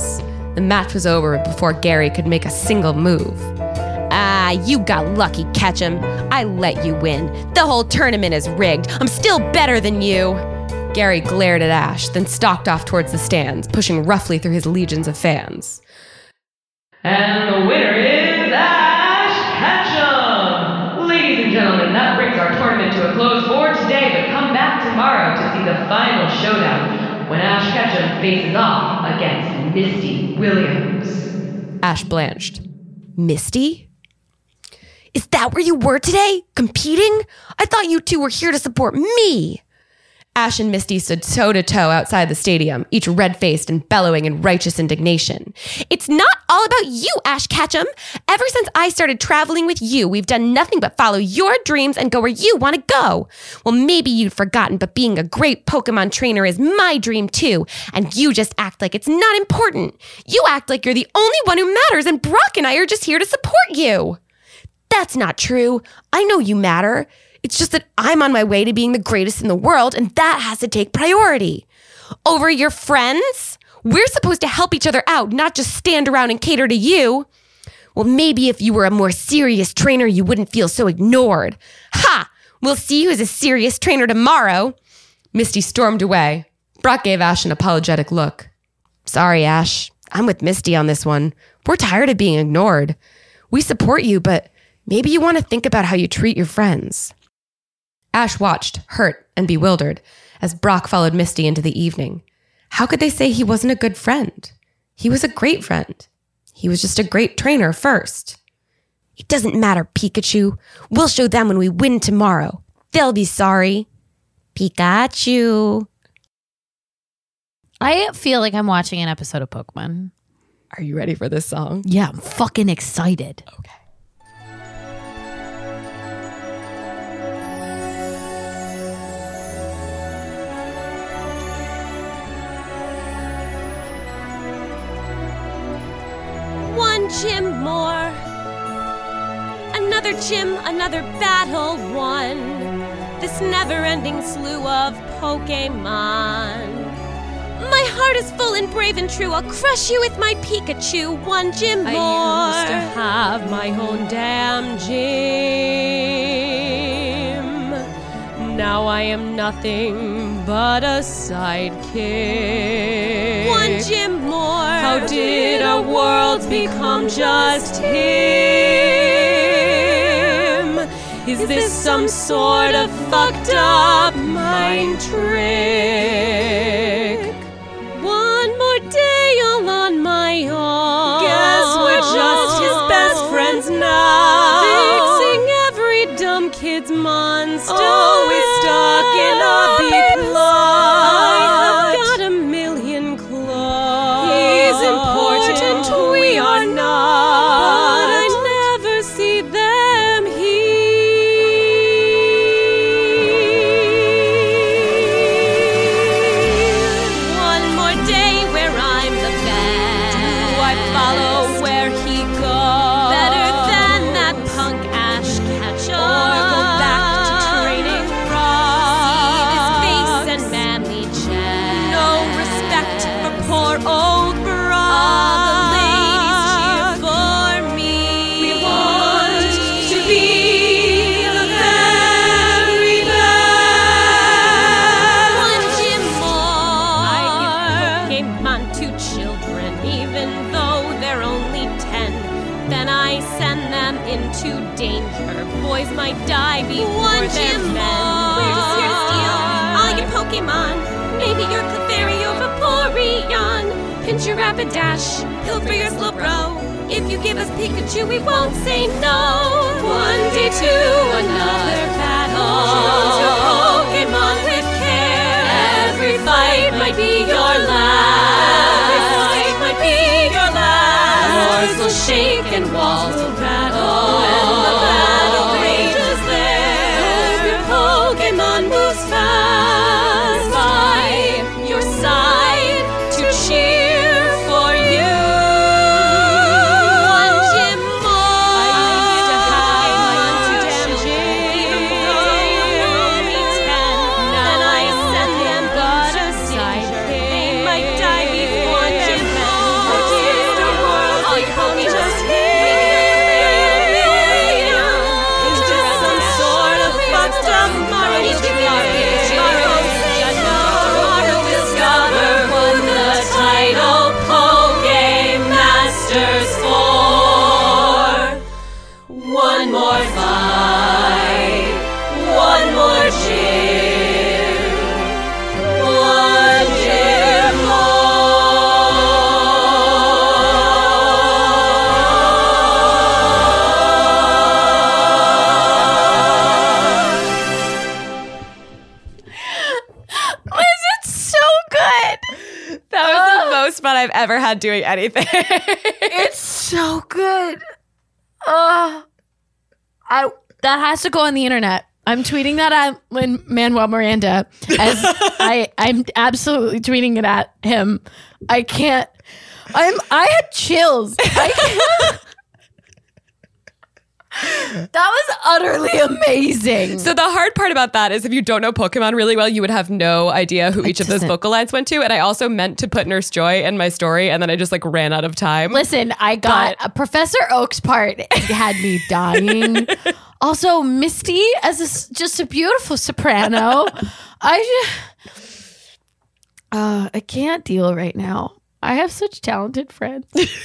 The match was over before Gary could make a single move. Ah, you got lucky, Ketchum. I let you win. The whole tournament is rigged. I'm still better than you. Gary glared at Ash, then stalked off towards the stands, pushing roughly through his legions of fans. And the winner is Ash Ketchum! Ladies and gentlemen, that brings our tournament to a close for today, but come back tomorrow to see the final showdown when Ash Ketchum faces off against Misty Williams. Ash blanched. Misty? Is that where you were today? Competing? I thought you two were here to support me. Ash and Misty stood toe-to-toe outside the stadium, each red-faced and bellowing in righteous indignation. It's not all about you, Ash Ketchum. Ever since I started traveling with you, we've done nothing but follow your dreams and go where you want to go. Well, maybe you've forgotten, but being a great Pokemon trainer is my dream too. And you just act like it's not important. You act like you're the only one who matters, and Brock and I are just here to support you. That's not true. I know you matter. It's just that I'm on my way to being the greatest in the world, and that has to take priority. Over your friends? We're supposed to help each other out, not just stand around and cater to you. Well, maybe if you were a more serious trainer, you wouldn't feel so ignored. Ha! We'll see who's a serious trainer tomorrow. Misty stormed away. Brock gave Ash an apologetic look. Sorry, Ash. I'm with Misty on this one. We're tired of being ignored. We support you, but maybe you want to think about how you treat your friends. Ash watched, hurt and bewildered, as Brock followed Misty into the evening. How could they say he wasn't a good friend? He was a great friend. He was just a great trainer first. It doesn't matter, Pikachu. We'll show them when we win tomorrow. They'll be sorry. Pikachu. I feel like I'm watching an episode of Pokemon. Are you ready for this song? Yeah, I'm fucking excited. Okay. One gym more. Another gym, another battle won. This never-ending slew of Pokemon. My heart is full and brave and true. I'll crush you with my Pikachu. One gym more. I used to have my own damn gym. Now I am nothing but a sidekick. One gym more. How did our worlds become just him? Is this some sort of fucked up mind trick? One more day all on my own. Guess we're just his best friends now. Fixing every dumb kid's monster. Always stuck in a B-plot. I have got a million claws. He's important, we are not. But I never see them here. One more day where I'm the best. Do I follow where he goes? Better than that punk Ash Ketchum. Or go back to training raw. See his face and manly chest. No respect for poor old Brock. All the ladies cheer for me. We want to be the very best. One gym more. I give Pokemon to children, even though they're only 10. Then I send them into danger. Boys might die before they're men. We're just here to steal all your Pokemon. Maybe your Clefairy or Vaporeon. Pinch your Rapidash, pilfer your Slowbro. If you give us Pikachu, we won't say no. One day to another battle. Choose your Pokemon with care. Every fight might be your last. Every fight might be your last. Floors will shake and walls will rattle. And the battle rages there. Hope your Pokemon moves fast by your side to cheer for you. One gym more. I used to hide my own damn gym. Even though you're only 10. Then I sent them but a danger. They might die before gym more. I've ever had doing anything. It's so good. That has to go on the internet. I'm tweeting that at Manuel Miranda as I'm absolutely tweeting it at him. I can't. I had chills. I can't. That was utterly amazing. So the hard part about that is if you don't know Pokemon really well, you would have no idea who each of those vocal lines went to. And I also meant to put Nurse Joy in my story, and then I just like ran out of time. Listen, I got Professor Oak's part had me dying. Also, Misty as just a beautiful soprano. I can't deal right now. I have such talented friends.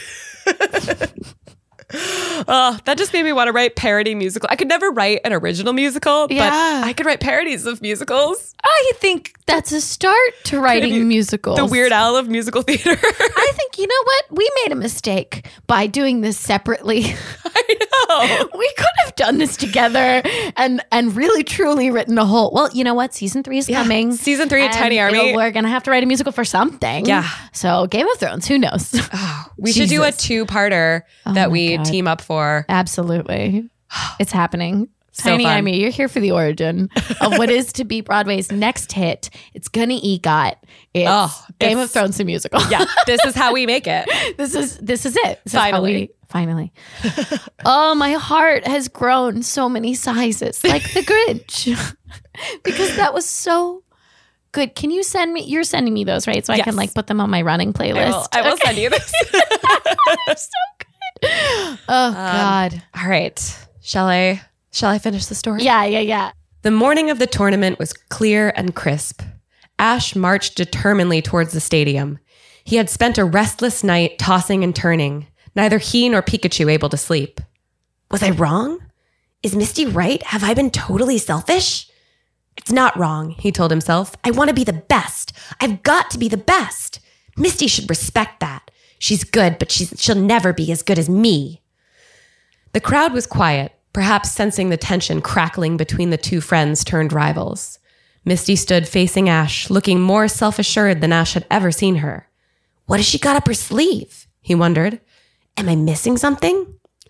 That just made me want to write parody musical. I could never write an original musical, but I could write parodies of musicals. I think that's a start to writing musicals. The Weird Al of musical theater. I think, you know what? We made a mistake by doing this separately. I know. We could have done this together and really truly written a whole, well, you know what? Season 3 is coming. Season 3 of Tiny Army. We're going to have to write a musical for something. Yeah. So Game of Thrones, who knows? We should do a 2-parter that we team up for. Absolutely. It's happening. So Tiny fun. Army, you're here for the origin of what is to be Broadway's next hit. It's gonna EGOT. It's Game of Thrones the musical. Yeah, this is how we make it. This is it. This Finally. Finally. Oh, my heart has grown so many sizes, like the Grinch, because that was so good. Can you send me? You're sending me those, right? So I can like put them on my running playlist. I will send you this. So good. Oh God. All right. Shall I finish the story? Yeah. The morning of the tournament was clear and crisp. Ash marched determinedly towards the stadium. He had spent a restless night tossing and turning, neither he nor Pikachu able to sleep. Was I wrong? Is Misty right? Have I been totally selfish? It's not wrong, he told himself. I want to be the best. I've got to be the best. Misty should respect that. She's good, but she'll never be as good as me. The crowd was quiet, perhaps sensing the tension crackling between the two friends turned rivals. Misty stood facing Ash, looking more self-assured than Ash had ever seen her. What has she got up her sleeve? He wondered. Am I missing something?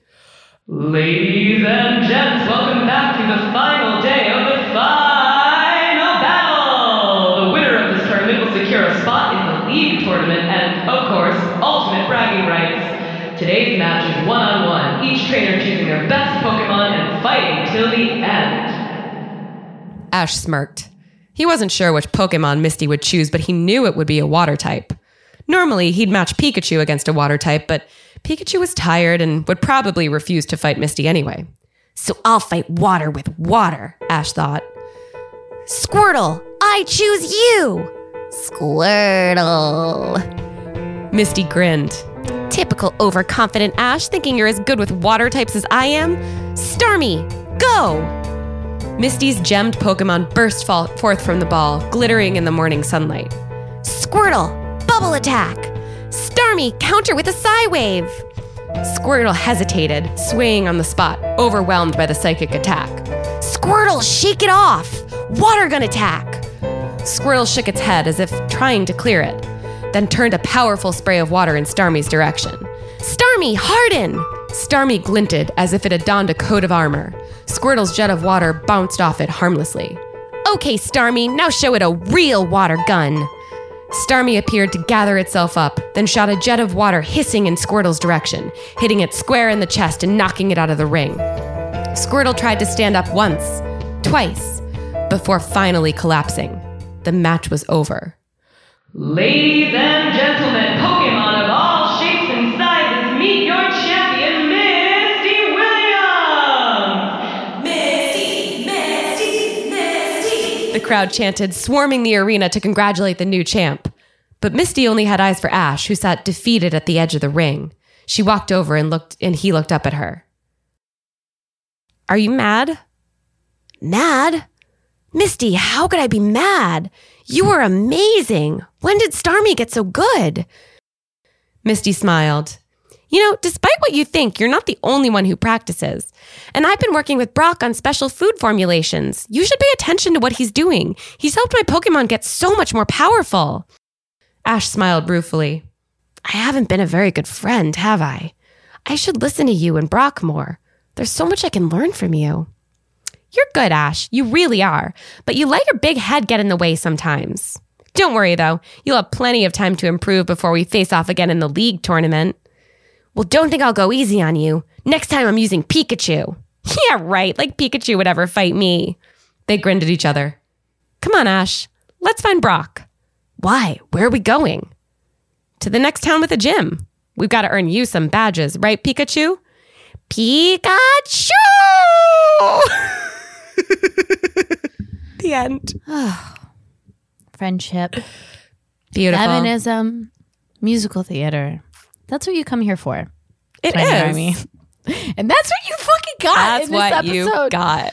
Ladies and gents, welcome back to the final day of the final battle! The winner of this tournament will secure a spot in the league tournament and, of course, ultimate bragging rights. Today's match is one-on-one, each trainer choosing their best Pokemon and fighting till the end. Ash smirked. He wasn't sure which Pokemon Misty would choose, but he knew it would be a water type. Normally, he'd match Pikachu against a water type, but Pikachu was tired and would probably refuse to fight Misty anyway. So I'll fight water with water, Ash thought. Squirtle, I choose you! Squirtle. Misty grinned. Typical overconfident Ash, thinking you're as good with water types as I am. Starmie, go! Misty's gemmed Pokemon burst forth from the ball, glittering in the morning sunlight. Squirtle, bubble attack! Starmie, counter with a Psy-Wave! Squirtle hesitated, swaying on the spot, overwhelmed by the psychic attack. Squirtle, shake it off! Water gun attack! Squirtle shook its head as if trying to clear it, then turned a powerful spray of water in Starmie's direction. Starmie, harden! Starmie glinted as if it had donned a coat of armor. Squirtle's jet of water bounced off it harmlessly. Okay, Starmie, now show it a real water gun! Starmie appeared to gather itself up, then shot a jet of water hissing in Squirtle's direction, hitting it square in the chest and knocking it out of the ring. Squirtle tried to stand up once, twice, before finally collapsing. The match was over. Ladies and gentlemen, Pokemon of all shapes and sizes, meet your champion, Misty Williams! Misty! The crowd chanted, swarming the arena to congratulate the new champ. But Misty only had eyes for Ash, who sat defeated at the edge of the ring. She walked over and he looked up at her. Are you mad? Mad? Misty, how could I be mad? You were amazing. When did Starmie get so good? Misty smiled. You know, despite what you think, you're not the only one who practices. And I've been working with Brock on special food formulations. You should pay attention to what he's doing. He's helped my Pokemon get so much more powerful. Ash smiled ruefully. I haven't been a very good friend, have I? I should listen to you and Brock more. There's so much I can learn from you. You're good, Ash. You really are. But you let your big head get in the way sometimes. Don't worry, though. You'll have plenty of time to improve before we face off again in the league tournament. Well, don't think I'll go easy on you. Next time I'm using Pikachu. Yeah, right. Like Pikachu would ever fight me. They grinned at each other. Come on, Ash. Let's find Brock. Why? Where are we going? To the next town with a gym. We've got to earn you some badges, right, Pikachu? Pikachu! The end. Friendship, Beautiful. feminism, musical theater. That's what you come here for. It Tiny is. Army. And that's what you fucking got That's in this what episode. you got.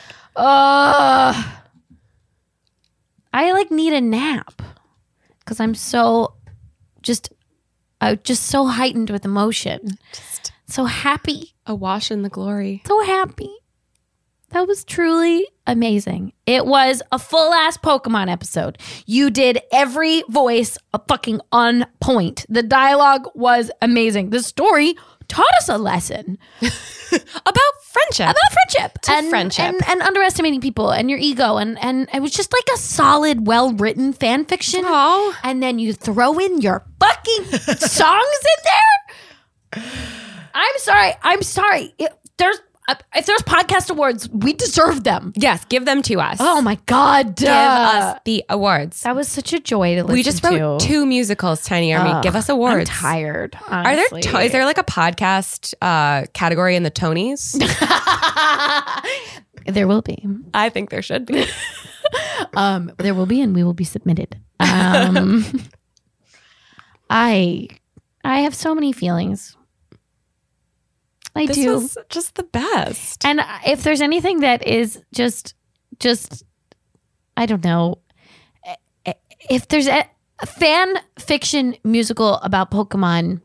I need a nap because I'm so just so heightened with emotion. So happy. Awash in the glory. So happy. That was truly amazing. It was a full ass Pokemon episode. You did every voice a fucking on point. The dialogue was amazing. The story taught us a lesson About friendship. and friendship. and underestimating people and your ego and it was just like a solid, well written fan fiction. Oh. And then you throw in your fucking songs in there. I'm sorry. If there's podcast awards, we deserve them. Yes, give them to us. Oh my God. Give us the awards. That was such a joy to listen to. We just wrote 2 musicals, Tiny Army. Give us awards. I'm tired. Are there honestly. is there like a podcast category in the Tonys? There will be. I think there should be. There will be, and we will be submitted. I have so many feelings. I This do. was just the best. And if there's anything that is just I don't know, if there's a fan fiction musical about Pokemon,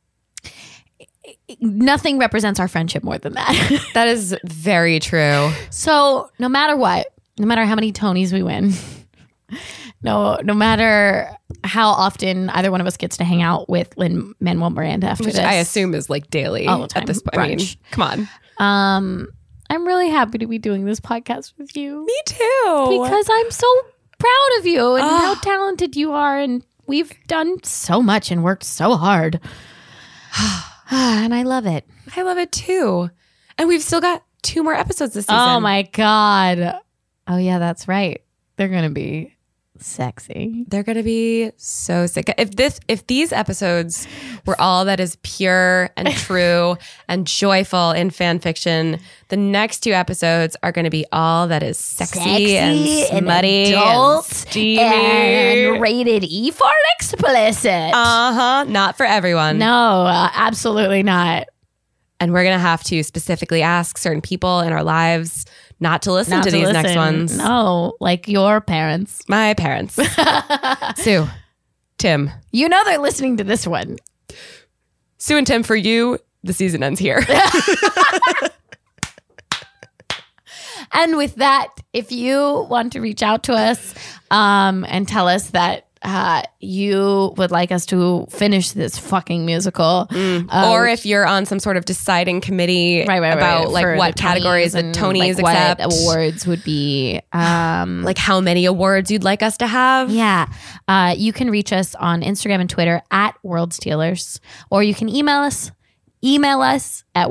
nothing represents our friendship more than that. That is very true. So no matter what, no matter how many Tonys we win, no matter how often either one of us gets to hang out with Lin-Manuel Miranda after Which this, I assume is like daily all the time. at this point. I mean, Brunch. come on. I'm really happy to be doing this podcast with you. Me too. Because I'm so proud of you and how talented you are. And we've done so much and worked so hard. And I love it. I love it too. And we've still got 2 more episodes this season. Oh my God. Oh yeah, that's right. They're going to be sexy. They're gonna be so sick. If these episodes were all that is pure and true and joyful in fan fiction, the next 2 episodes are gonna be all that is sexy and smutty adult and steamy and rated E for explicit. Not for everyone. No, absolutely not. And we're gonna have to specifically ask certain people in our lives not to listen to these next ones. No, like your parents. My parents. Sue, Tim. You know they're listening to this one. Sue and Tim, for you, the season ends here. And with that, if you want to reach out to us and tell us that you would like us to finish this fucking musical, or if you're on some sort of deciding committee about like for what the categories the and, Tonys like, accept, what awards would be, like how many awards you'd like us to have. yeah, you can reach us on Instagram and Twitter at World Stealers, or you can email us at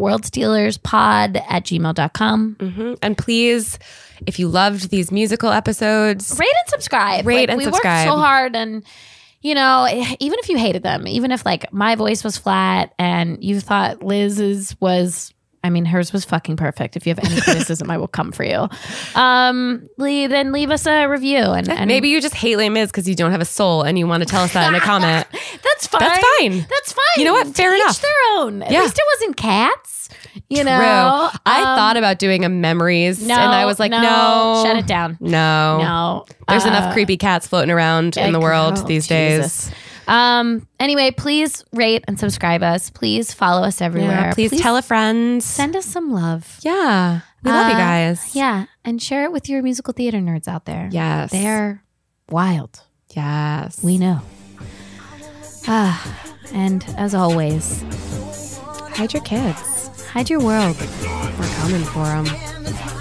worldstealerspod@gmail.com. And please, if you loved these musical episodes, Rate and subscribe. Rate and we subscribe. worked so hard, and even if you hated them, even if like my voice was flat and you thought Liz's was, I mean, hers was fucking perfect. If you have any criticism, I will come for you. Then leave us a review, and maybe you just hate Les Mis because you don't have a soul and you want to tell us that in a comment. that's fine. That's fine. That's fine. You know what? To Fair each enough. their own. At Yeah. least it wasn't cats. You know, True. I thought about doing a memories, and I was like, no, shut it down. No, No, There's enough creepy cats floating around in the world these Jesus. days. Anyway, please rate and subscribe us. Please follow us everywhere. Yeah, please tell a friend. Send us some love. Yeah, we love you guys. Yeah, and share it with your musical theater nerds out there. Yes. They're wild. Yes. We know. And as always, Hide your kids. hide your world. We're coming for them.